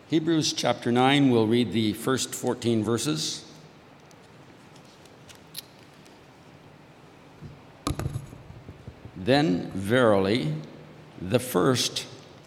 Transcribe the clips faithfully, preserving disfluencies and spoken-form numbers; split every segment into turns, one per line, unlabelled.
Hebrews chapter nine, we'll read the first fourteen verses. Then verily, the first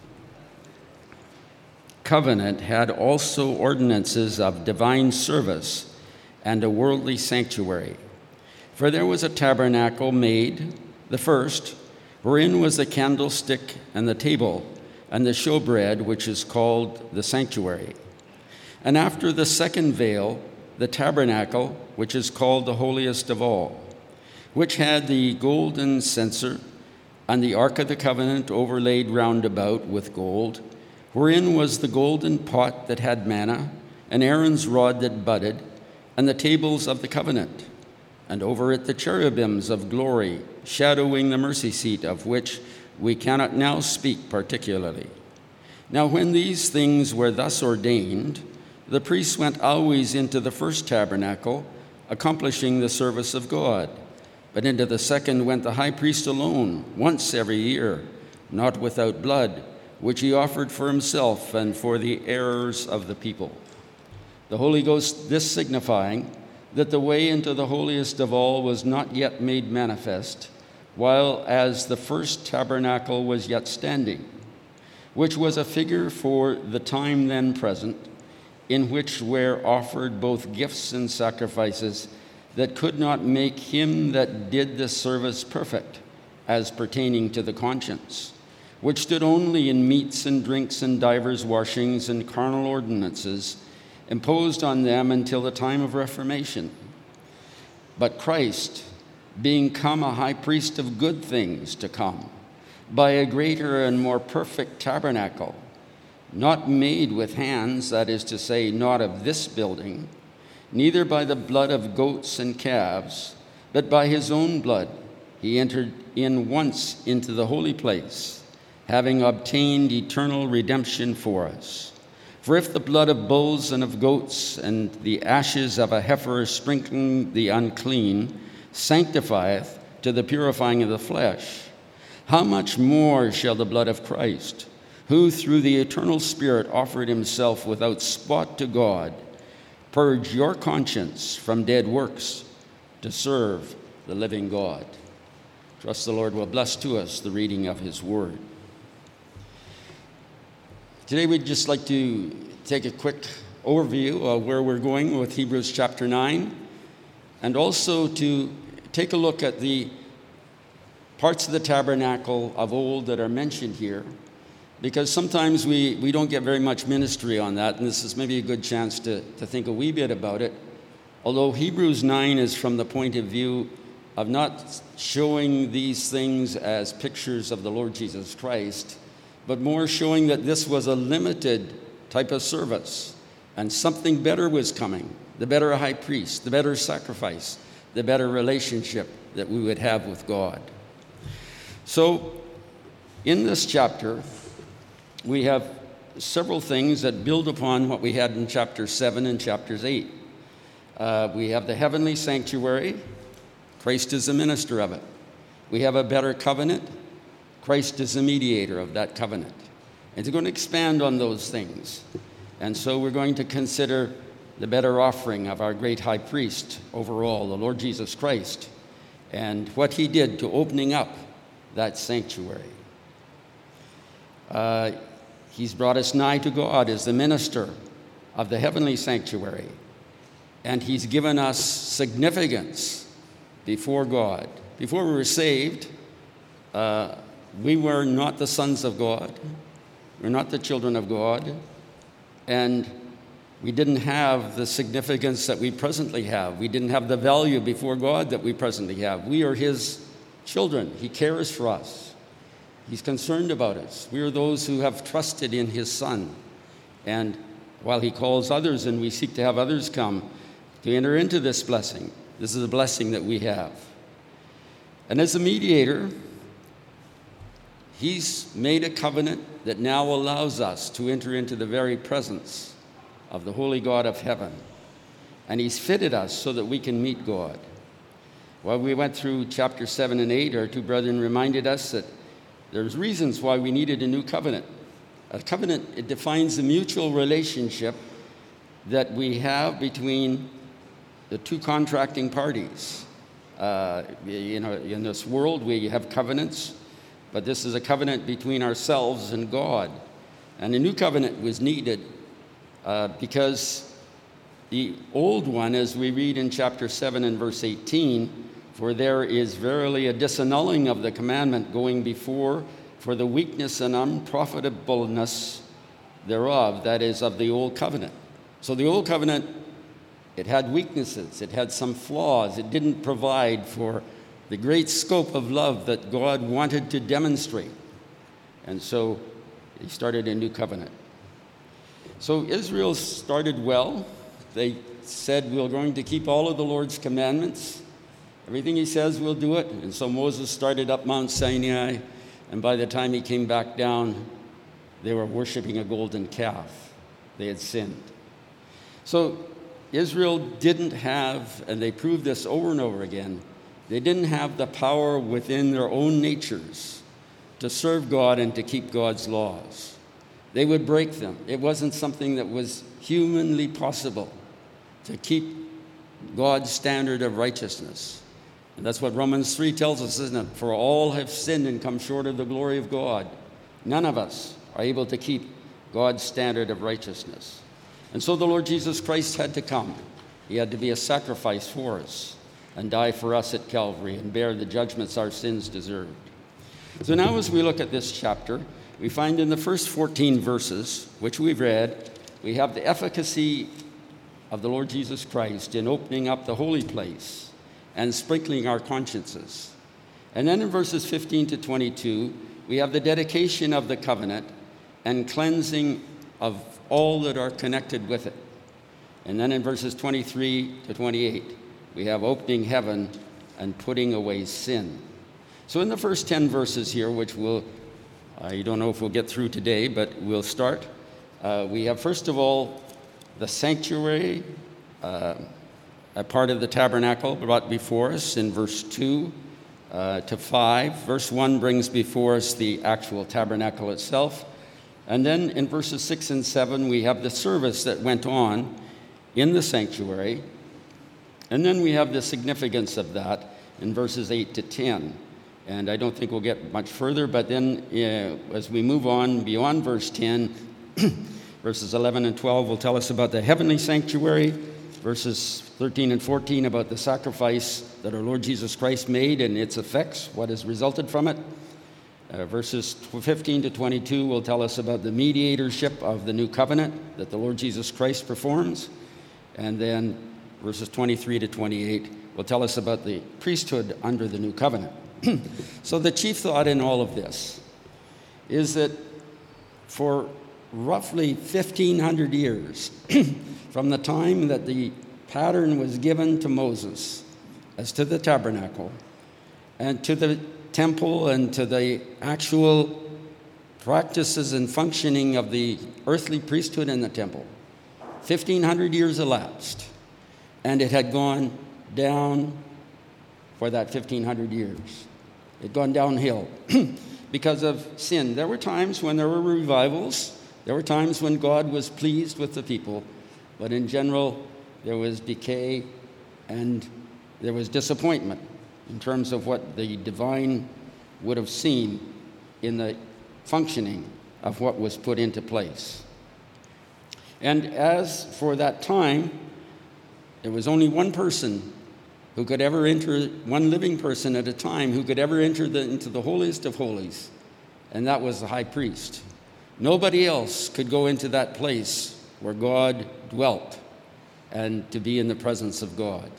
covenant had also ordinances of divine service and a worldly sanctuary. For there was a tabernacle made, the first, wherein was the candlestick and the table, and the showbread, which is called the sanctuary. And after the second veil, the tabernacle, which is called the holiest of all, which had the golden censer, and the ark of the covenant overlaid round about with gold, wherein was the golden pot that had manna, and Aaron's rod that budded, and the tables of the covenant, and over it the cherubims of glory, shadowing the mercy seat, of which we cannot now speak particularly. Now when these things were thus ordained, the priests went always into the first tabernacle, accomplishing the service of God. But into the second went the high priest alone, once every year, not without blood, which he offered for himself and for the errors of the people. The Holy Ghost, this signifying that the way into the holiest of all was not yet made manifest, while as the first tabernacle was yet standing, which was a figure for the time then present, in which were offered both gifts and sacrifices that could not make him that did the service perfect, as pertaining to the conscience, which stood only in meats and drinks and divers washings and carnal ordinances, imposed on them until the time of Reformation. But Christ, being come a high priest of good things to come, by a greater and more perfect tabernacle, not made with hands, that is to say, not of this building, neither by the blood of goats and calves, but by his own blood, he entered in once into the holy place, having obtained eternal redemption for us. For if the blood of bulls and of goats and the ashes of a heifer sprinkling the unclean sanctifieth to the purifying of the flesh, how much more shall the blood of Christ, who through the eternal Spirit offered himself without spot to God, purge your conscience from dead works to serve the living God. Trust the Lord will bless to us the reading of his word. Today we'd just like to take a quick overview of where we're going with Hebrews chapter nine, and also to take a look at the parts of the tabernacle of old that are mentioned here, because sometimes we, we don't get very much ministry on that, and this is maybe a good chance to, to think a wee bit about it. Although Hebrews nine is from the point of view of not showing these things as pictures of the Lord Jesus Christ, but more showing that this was a limited type of service, and something better was coming, the better high priest, the better sacrifice, the better relationship that we would have with God. So in this chapter, we have several things that build upon what we had in chapter seven and chapters eight. Uh, we have the heavenly sanctuary. Christ is the minister of it. We have a better covenant. Christ is the mediator of that covenant. And we're going to expand on those things. And so we're going to consider the better offering of our great high priest overall, the Lord Jesus Christ, and what he did to opening up that sanctuary. Uh, he's brought us nigh to God as the minister of the heavenly sanctuary, and he's given us significance before God. Before we were saved, uh, we were not the sons of God. We're not the children of God, and we didn't have the significance that we presently have. We didn't have the value before God that we presently have. We are his children. He cares for us. He's concerned about us. We are those who have trusted in his Son. And while he calls others and we seek to have others come to enter into this blessing, this is a blessing that we have. And as a mediator, he's made a covenant that now allows us to enter into the very presence of the holy God of heaven. And he's fitted us so that we can meet God. While we went through chapter seven and eight, our two brethren reminded us that there's reasons why we needed a new covenant. A covenant, it defines the mutual relationship that we have between the two contracting parties. Uh, you know, in this world we have covenants, but this is a covenant between ourselves and God. And a new covenant was needed uh, because the old one, as we read in chapter seven and verse eighteen, for there is verily a disannulling of the commandment going before for the weakness and unprofitableness thereof, that is, of the old covenant. So the old covenant, it had weaknesses, it had some flaws, it didn't provide for the great scope of love that God wanted to demonstrate. And so he started a new covenant. So Israel started well. They said, we're going to keep all of the Lord's commandments. Everything he says, we'll do it. And so Moses started up Mount Sinai, and by the time he came back down, they were worshiping a golden calf. They had sinned. So Israel didn't have, and they proved this over and over again, they didn't have the power within their own natures to serve God and to keep God's laws. They would break them. It wasn't something that was humanly possible to keep God's standard of righteousness. And that's what Romans three tells us, isn't it? For all have sinned and come short of the glory of God. None of us are able to keep God's standard of righteousness. And so the Lord Jesus Christ had to come. He had to be a sacrifice for us and die for us at Calvary and bear the judgments our sins deserved. So now as we look at this chapter, we find in the first fourteen verses, which we've read, we have the efficacy of the Lord Jesus Christ in opening up the holy place and sprinkling our consciences. And then in verses fifteen to twenty-two, we have the dedication of the covenant and cleansing of all that are connected with it. And then in verses twenty-three to twenty-eight, we have opening heaven and putting away sin. So in the first ten verses here, which we'll, I don't know if we'll get through today, but we'll start. Uh, we have, first of all, the sanctuary, uh, a part of the tabernacle brought before us in verse two uh, to five. Verse one brings before us the actual tabernacle itself. And then in verses six and seven, we have the service that went on in the sanctuary. And then we have the significance of that in verses eight to ten. And I don't think we'll get much further, but then uh, as we move on beyond verse ten, verses eleven and twelve will tell us about the heavenly sanctuary. Verses thirteen and fourteen about the sacrifice that our Lord Jesus Christ made and its effects, what has resulted from it. Uh, verses fifteen to twenty-two will tell us about the mediatorship of the new covenant that the Lord Jesus Christ performs. And then verses twenty-three to twenty-eight will tell us about the priesthood under the new covenant. So the chief thought in all of this is that for roughly fifteen hundred years, from the time that the pattern was given to Moses as to the tabernacle and to the temple and to the actual practices and functioning of the earthly priesthood in the temple, fifteen hundred years elapsed, and it had gone down for that fifteen hundred years. It had gone downhill because of sin. There were times when there were revivals. There were times when God was pleased with the people, but in general, there was decay and there was disappointment in terms of what the divine would have seen in the functioning of what was put into place. And as for that time, there was only one person who could ever enter, one living person at a time, who could ever enter the, into the holiest of holies, and that was the high priest. Nobody else could go into that place where God dwelt and to be in the presence of God.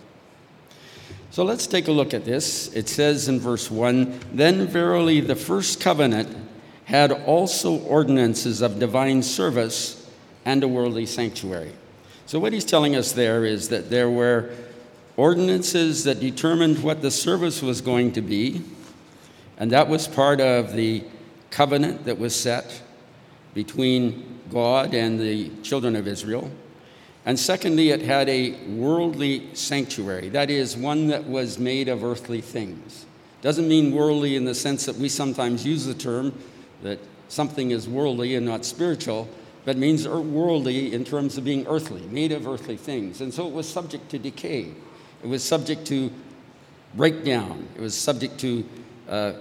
So let's take a look at this. It says in verse one, "Then verily the first covenant had also ordinances of divine service and a worldly sanctuary." So what he's telling us there is that there were ordinances that determined what the service was going to be, and that was part of the covenant that was set between God and the children of Israel. And secondly, it had a worldly sanctuary, that is, one that was made of earthly things. Doesn't mean worldly in the sense that we sometimes use the term, that something is worldly and not spiritual, but means worldly in terms of being earthly, made of earthly things. And so it was subject to decay. It was subject to breakdown. It was subject to uh,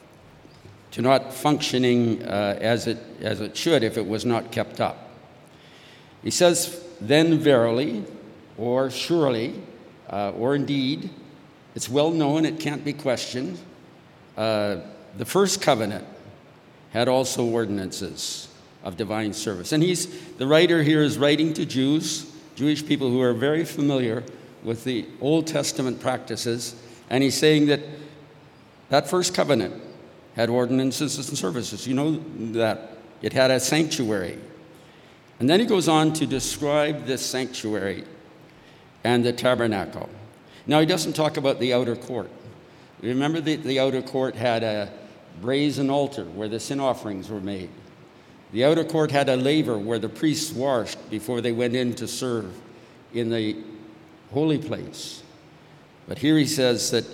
to not functioning uh, as it as it should if it was not kept up. He says, then verily, or surely, uh, or indeed, it's well known, it can't be questioned, uh, the first covenant had also ordinances of divine service. And he's the writer here is writing to Jews, Jewish people who are very familiar with the Old Testament practices, and he's saying that that first covenant had ordinances and services. You know that. It had a sanctuary. And then he goes on to describe this sanctuary and the tabernacle. Now, he doesn't talk about the outer court. Remember that the outer court had a brazen altar where the sin offerings were made. The outer court had a laver where the priests washed before they went in to serve in the holy place. But here he says that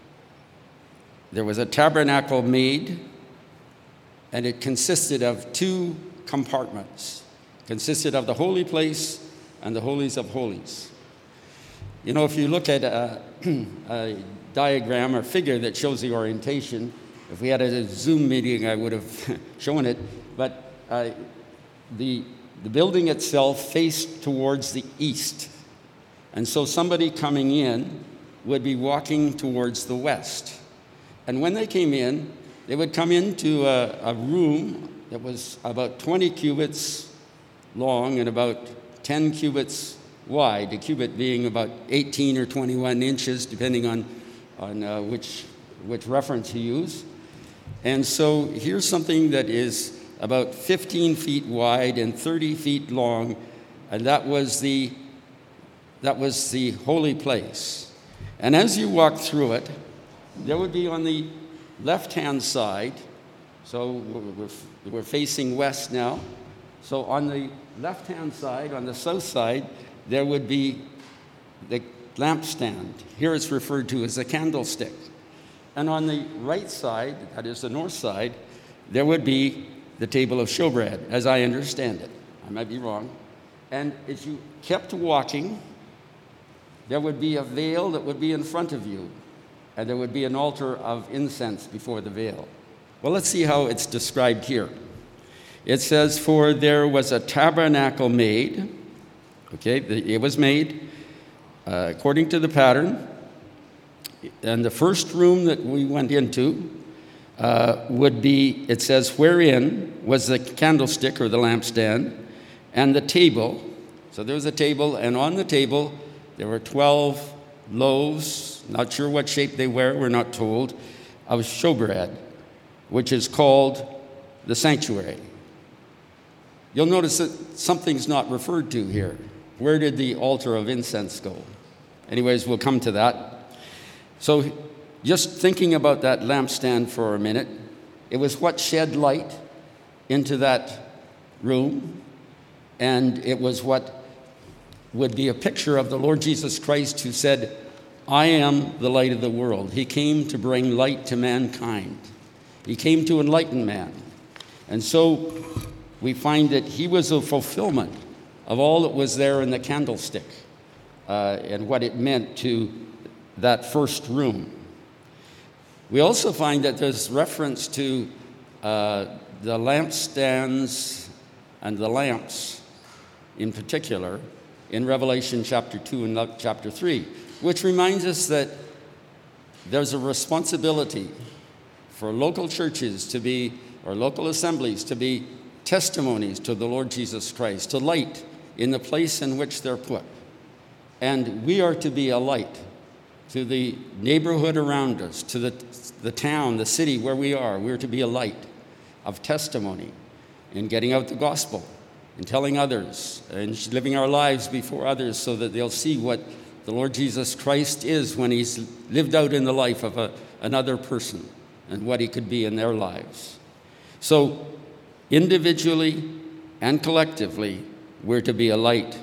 there was a tabernacle made, and it consisted of two compartments. It consisted of the holy place and the holies of holies. You know, if you look at a, a diagram or figure that shows the orientation, if we had a Zoom meeting, I would have shown it, but uh, the, the building itself faced towards the east. And so somebody coming in would be walking towards the west. And when they came in, they would come into a, a room that was about twenty cubits long and about ten cubits wide, a cubit being about eighteen or twenty-one inches, depending on, on uh, which, which reference you use. And so here's something that is about fifteen feet wide and thirty feet long, and that was the, that was the holy place. And as you walk through it, there would be on the left-hand side, so we're, we're facing west now, so on the left-hand side, on the south side, there would be the lampstand. Here it's referred to as a candlestick. And on the right side, that is the north side, there would be the table of showbread, as I understand it. I might be wrong. And as you kept walking, there would be a veil that would be in front of you, and there would be an altar of incense before the veil. Well, let's see how it's described here. It says, for there was a tabernacle made, okay, it was made uh, according to the pattern, and the first room that we went into uh, would be, it says, wherein was the candlestick or the lampstand and the table. So there was a table, and on the table there were twelve loaves, not sure what shape they were, we're not told, of showbread, which is called the sanctuary. You'll notice that something's not referred to here. Where did the altar of incense go? Anyways, we'll come to that. So just thinking about that lampstand for a minute, it was what shed light into that room, and it was what would be a picture of the Lord Jesus Christ, who said, I am the light of the world. He came to bring light to mankind. He came to enlighten man. And so we find that he was a fulfillment of all that was there in the candlestick uh, and what it meant to that first room. We also find that there's reference to uh, the lampstands and the lamps in particular in Revelation chapter two and chapter three, which reminds us that there's a responsibility for local churches to be, or local assemblies to be testimonies to the Lord Jesus Christ, to light in the place in which they're put. And we are to be a light to the neighborhood around us, to the, the town, the city where we are. We're to be a light of testimony in getting out the gospel, in telling others, and living our lives before others so that they'll see what the Lord Jesus Christ is when he's lived out in the life of a, another person and what he could be in their lives. So individually and collectively, we're to be a light.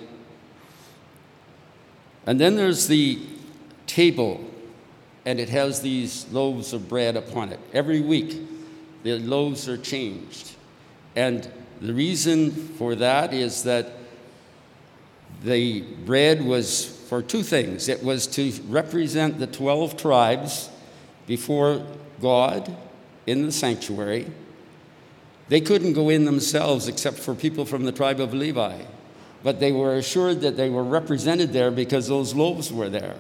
And then there's the table, and it has these loaves of bread upon it. Every week, the loaves are changed. And the reason for that is that the bread was for two things. It was to represent the twelve tribes before God in the sanctuary. They couldn't go in themselves except for people from the tribe of Levi, but they were assured that they were represented there because those loaves were there.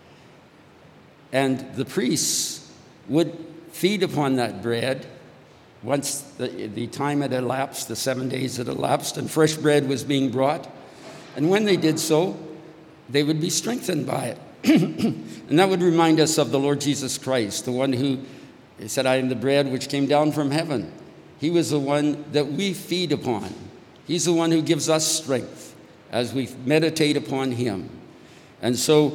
And the priests would feed upon that bread once the, the time had elapsed, the seven days had elapsed, and fresh bread was being brought. And when they did so, they would be strengthened by it. And that would remind us of the Lord Jesus Christ, the one who said, I am the bread which came down from heaven. He was the one that we feed upon. He's the one who gives us strength as we meditate upon him. And so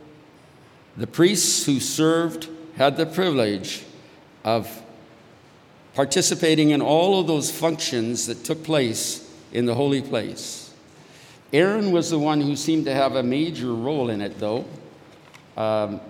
the priests who served had the privilege of participating in all of those functions that took place in the holy place. Aaron was the one who seemed to have a major role in it, though. Um,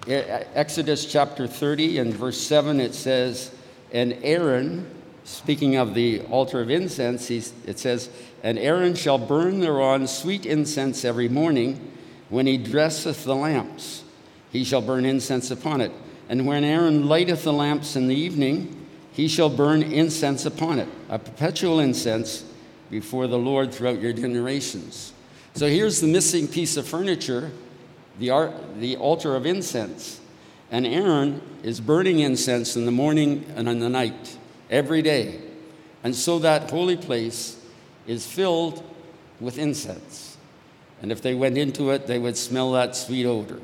Exodus chapter thirty and verse seven, it says, and Aaron, speaking of the altar of incense, he's, it says, and Aaron shall burn thereon sweet incense every morning when he dresseth the lamps. He shall burn incense upon it. And when Aaron lighteth the lamps in the evening, he shall burn incense upon it, a perpetual incense before the Lord throughout your generations. So here's the missing piece of furniture, the, ar- the altar of incense. And Aaron is burning incense in the morning and in the night, every day. And so that holy place is filled with incense. And if they went into it, they would smell that sweet odor.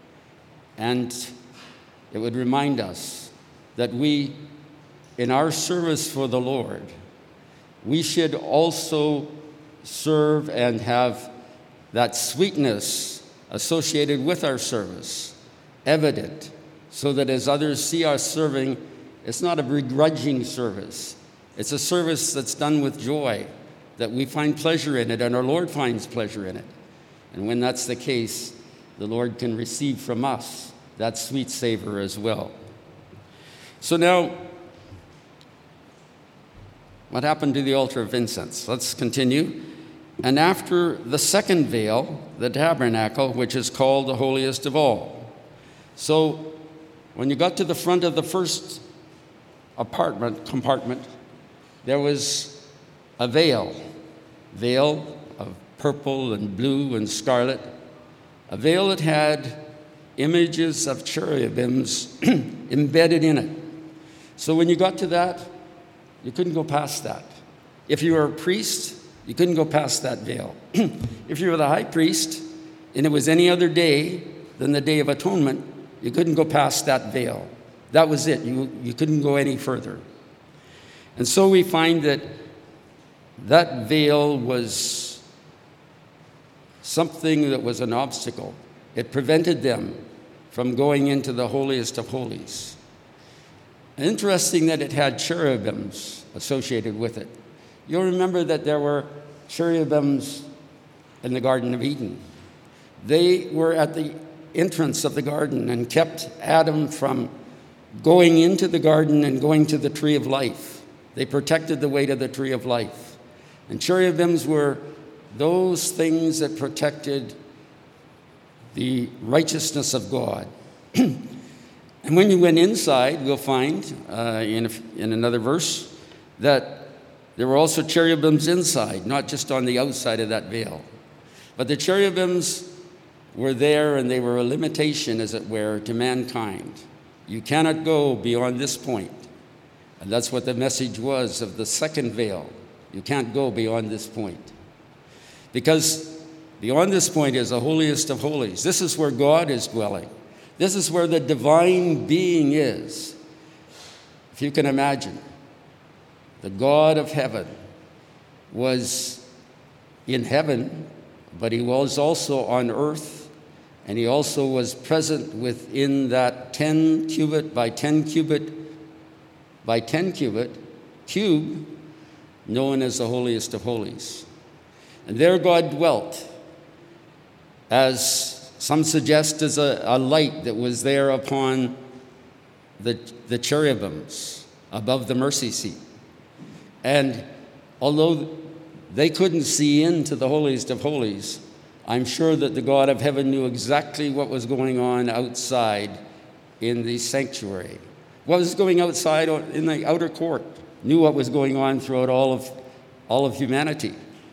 And it would remind us that we, in our service for the Lord, we should also serve and have that sweetness associated with our service evident, so that as others see us serving, it's not a begrudging service. It's a service that's done with joy, that we find pleasure in it, and our Lord finds pleasure in it. And when that's the case, the Lord can receive from us that sweet savor as well. So now, what happened to the altar of incense? Let's continue. And after the second veil, the tabernacle, which is called the holiest of all. So when you got to the front of the first apartment compartment, there was a veil, veil of purple and blue and scarlet, a veil that had images of cherubims embedded in it. So when you got to that, you couldn't go past that. If you were a priest, you couldn't go past that veil. If you were the high priest, and it was any other day than the Day of Atonement, you couldn't go past that veil. That was it. You, you couldn't go any further. And so we find that that veil was something that was an obstacle. It prevented them from going into the holiest of holies. Interesting that it had cherubims associated with it. You'll remember that there were cherubims in the Garden of Eden. They were at the entrance of the garden and kept Adam from going into the garden and going to the tree of life. They protected the way to the tree of life. And cherubims were those things that protected the righteousness of God. And when you went inside, we'll find uh, in, a, in another verse that there were also cherubims inside, not just on the outside of that veil. But the cherubims were there, and they were a limitation, as it were, to mankind. You cannot go beyond this point. And that's what the message was of the second veil. You can't go beyond this point. Because beyond this point is the holiest of holies. This is where God is dwelling. This is where the divine being is. If you can imagine, the God of heaven was in heaven, but he was also on earth, and he also was present within that ten cubit by ten cubit by ten cubit cube known as the holiest of holies. And there God dwelt, as some suggest as a, a light that was there upon the, the cherubims above the mercy seat. And although they couldn't see into the holiest of holies, I'm sure that the God of heaven knew exactly what was going on outside in the sanctuary. What was going outside in the outer court, knew what was going on throughout all of, all of humanity.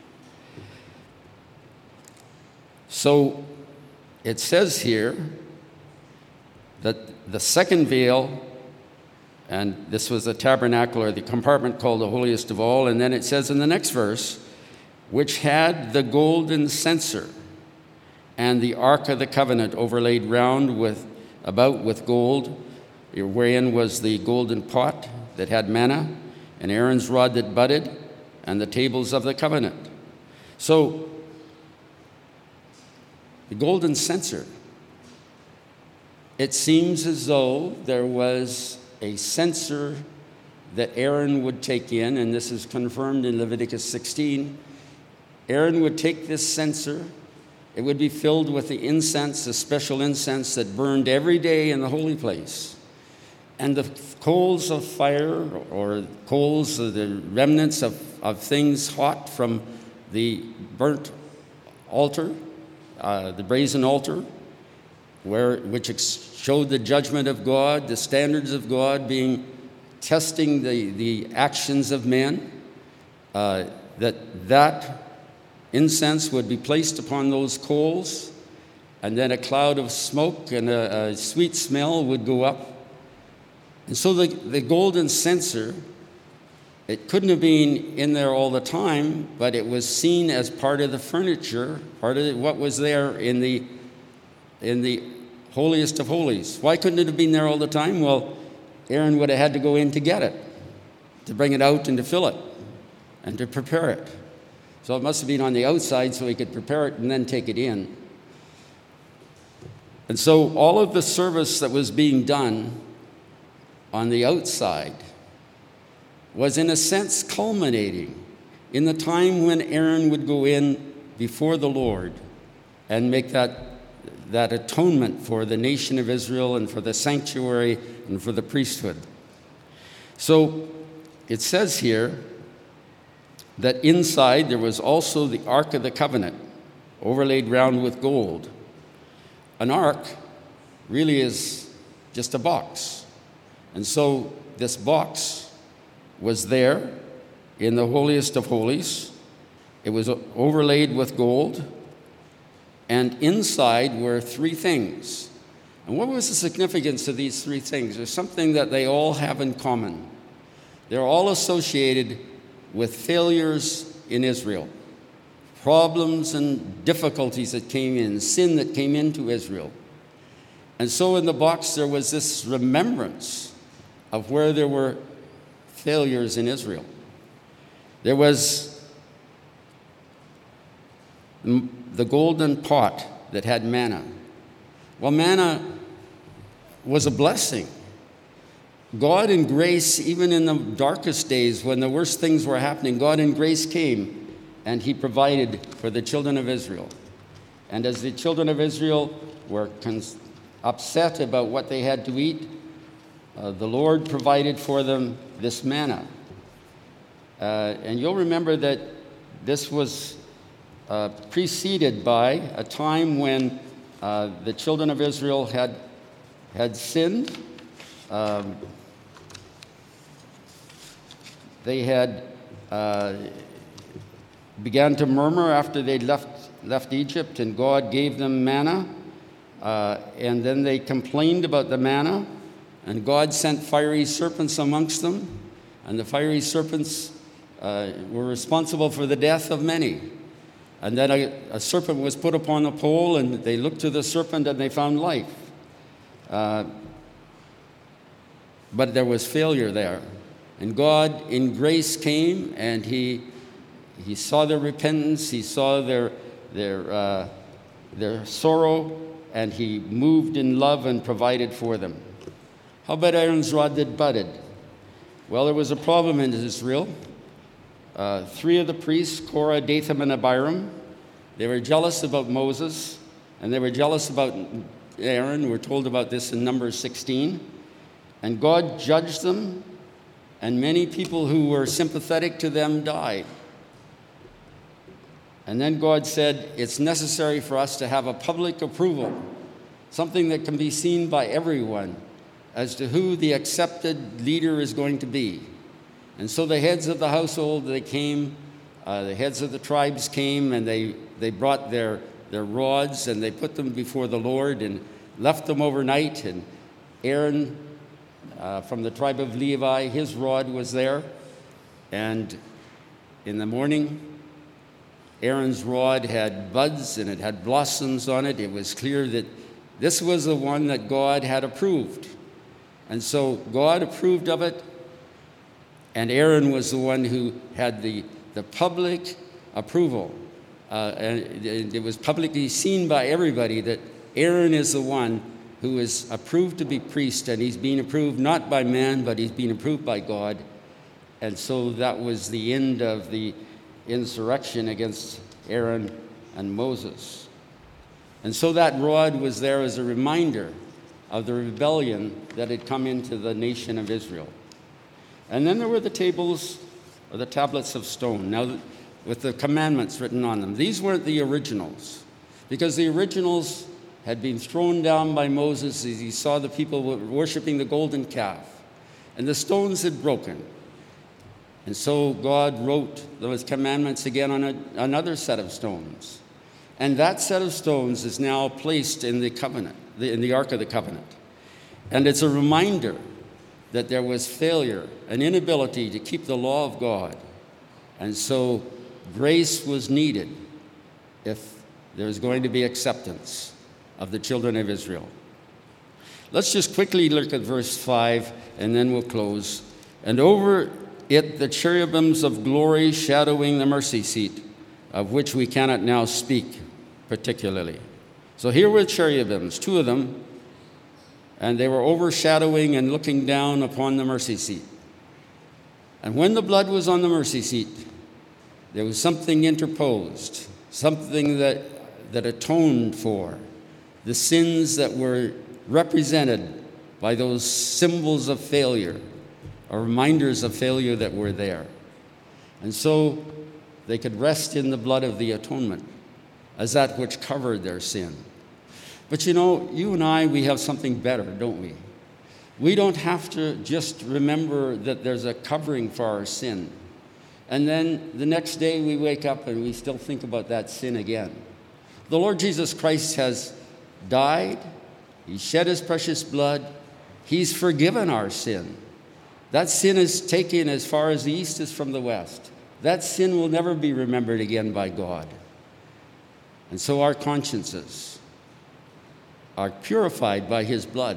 So it says here that the second veil, and this was the tabernacle or the compartment called the holiest of all, and then it says in the next verse, which had the golden censer and the ark of the covenant overlaid round with about with gold, wherein was the golden pot that had manna, and Aaron's rod that budded, and the tables of the covenant. So the golden censer, it seems as though there was a censer that Aaron would take in, and this is confirmed in Leviticus sixteen. Aaron would take this censer. It would be filled with the incense, the special incense that burned every day in the holy place. And the coals of fire, or coals, the remnants of, of things hot from the burnt altar, uh, the brazen altar, where which ex- showed the judgment of God, the standards of God being testing the, the actions of men, uh, that that incense would be placed upon those coals, and then a cloud of smoke and a, a sweet smell would go up. And so the, the golden censer, it couldn't have been in there all the time, but it was seen as part of the furniture, part of what was there in the in the holiest of holies. Why couldn't it have been there all the time? Well, Aaron would have had to go in to get it, to bring it out and to fill it, and to prepare it. So it must have been on the outside so he could prepare it and then take it in. And so all of the service that was being done on the outside was in a sense culminating in the time when Aaron would go in before the Lord and make that, that atonement for the nation of Israel and for the sanctuary and for the priesthood. So it says here that inside there was also the Ark of the Covenant, overlaid round with gold. An ark really is just a box. And so this box was there in the holiest of holies. It was overlaid with gold. And inside were three things. And what was the significance of these three things? There's something that they all have in common. They're all associated with failures in Israel, problems and difficulties that came in, sin that came into Israel. And so in the box there was this remembrance of where there were failures in Israel. There was the golden pot that had manna. Well, manna was a blessing. God in grace, even in the darkest days when the worst things were happening, God in grace came and he provided for the children of Israel. And as the children of Israel were cons- upset about what they had to eat, uh, the Lord provided for them this manna. Uh, and you'll remember that this was uh, preceded by a time when uh, the children of Israel had, had sinned. Um, They had uh, began to murmur after they'd left, left Egypt, and God gave them manna. Uh, and then they complained about the manna, and God sent fiery serpents amongst them. And the fiery serpents uh, were responsible for the death of many. And then a, a serpent was put upon a pole, and they looked to the serpent and they found life. Uh, but there was failure there. And God in grace came, and he, he saw their repentance, he saw their, their, uh, their sorrow, and he moved in love and provided for them. How about Aaron's rod that budded? Well, there was a problem in Israel. Uh, three of the priests, Korah, Dathan, and Abiram, they were jealous about Moses, and they were jealous about Aaron. We're told about this in Numbers sixteen. And God judged them, and many people who were sympathetic to them died. And then God said, it's necessary for us to have a public approval, something that can be seen by everyone as to who the accepted leader is going to be. And so the heads of the household, they came, uh, the heads of the tribes came, and they, they brought their, their rods, and they put them before the Lord and left them overnight. And Aaron, uh, from the tribe of Levi, his rod was there. And in the morning, Aaron's rod had buds and it had blossoms on it. It was clear that this was the one that God had approved. And so God approved of it, and Aaron was the one who had the, the public approval. Uh, and it was publicly seen by everybody that Aaron is the one who is approved to be priest, and he's being approved not by man, but he's being approved by God. And so that was the end of the insurrection against Aaron and Moses. And so that rod was there as a reminder of the rebellion that had come into the nation of Israel. And then there were the tables, or the tablets of stone, now with the commandments written on them. These weren't the originals, because the originals had been thrown down by Moses as he saw the people worshiping the golden calf, and the stones had broken. And so God wrote those commandments again on a, another set of stones. And that set of stones is now placed in the covenant, the, in the Ark of the Covenant. And it's a reminder that there was failure, an inability to keep the law of God. And so grace was needed if there was going to be acceptance of the children of Israel. Let's just quickly look at verse five, and then we'll close. And over it the cherubims of glory shadowing the mercy seat, of which we cannot now speak particularly. So here were cherubims, two of them, and they were overshadowing and looking down upon the mercy seat. And when the blood was on the mercy seat, there was something interposed, something that, that atoned for the sins that were represented by those symbols of failure, or reminders of failure that were there. And so they could rest in the blood of the atonement as that which covered their sin. But you know, you and I, we have something better, don't we? We don't have to just remember that there's a covering for our sin, and then the next day we wake up and we still think about that sin again. The Lord Jesus Christ has died. He shed his precious blood. He's forgiven our sin. That sin is taken as far as the east is from the west. That sin will never be remembered again by God. And so our consciences are purified by his blood.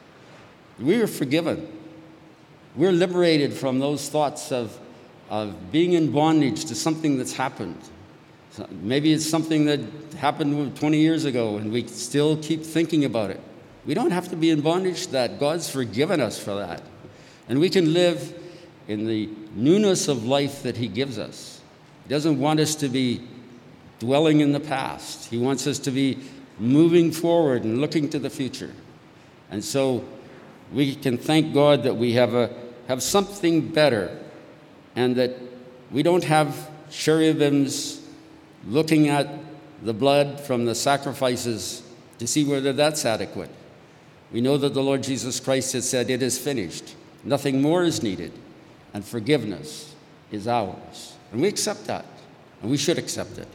We are forgiven. We're liberated from those thoughts of, of being in bondage to something that's happened. So maybe it's something that happened twenty years ago and we still keep thinking about it. We don't have to be in bondage to that. God's forgiven us for that. And we can live in the newness of life that he gives us. He doesn't want us to be dwelling in the past. He wants us to be moving forward and looking to the future. And so we can thank God that we have a have something better, and that we don't have cherubims looking at the blood from the sacrifices to see whether that's adequate. We know that the Lord Jesus Christ has said, "It is finished." Nothing more is needed, and forgiveness is ours. And we accept that, and we should accept it.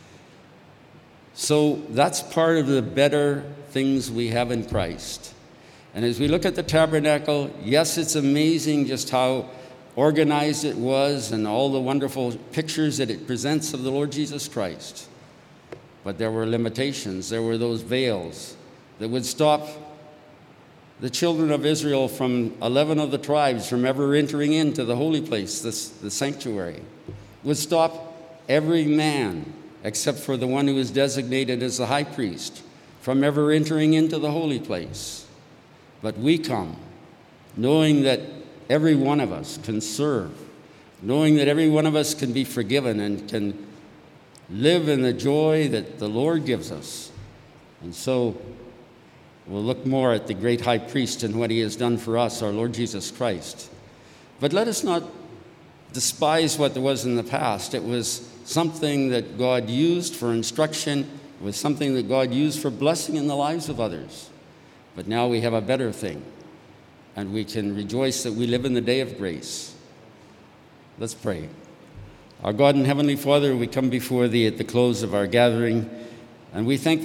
So that's part of the better things we have in Christ. And as we look at the tabernacle, yes, it's amazing just how organized it was and all the wonderful pictures that it presents of the Lord Jesus Christ. But there were limitations. There were those veils that would stop the children of Israel from eleven of the tribes from ever entering into the holy place, this, the sanctuary. Would stop every man, except for the one who is designated as the high priest, from ever entering into the holy place. But we come knowing that every one of us can serve, knowing that every one of us can be forgiven and can live in the joy that the Lord gives us. And so we'll look more at the great high priest and what he has done for us, our Lord Jesus Christ. But let us not despise what there was in the past. It was something that God used for instruction. It was something that God used for blessing in the lives of others. But now we have a better thing, and we can rejoice that we live in the day of grace. Let's pray. Our God and Heavenly Father, we come before Thee at the close of our gathering, and we thank Thee